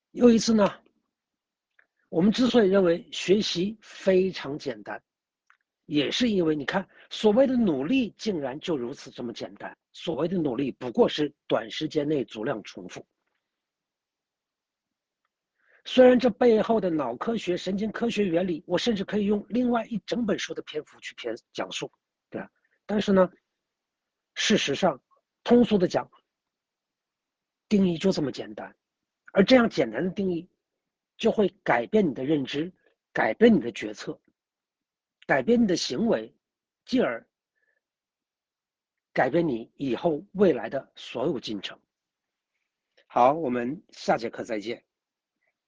有一次呢，我们之所以认为学习非常简单，也是因为你看，所谓的努力竟然就如此这么简单。所谓的努力不过是短时间内足量重复。虽然这背后的脑科学、神经科学原理，我甚至可以用另外一整本书的篇幅去讲述，对吧？但是呢，事实上，通俗的讲，定义就这么简单。而这样简单的定义，就会改变你的认知，改变你的决策，改变你的行为，进而改变你以后未来的所有进程。好，我们下节课再见。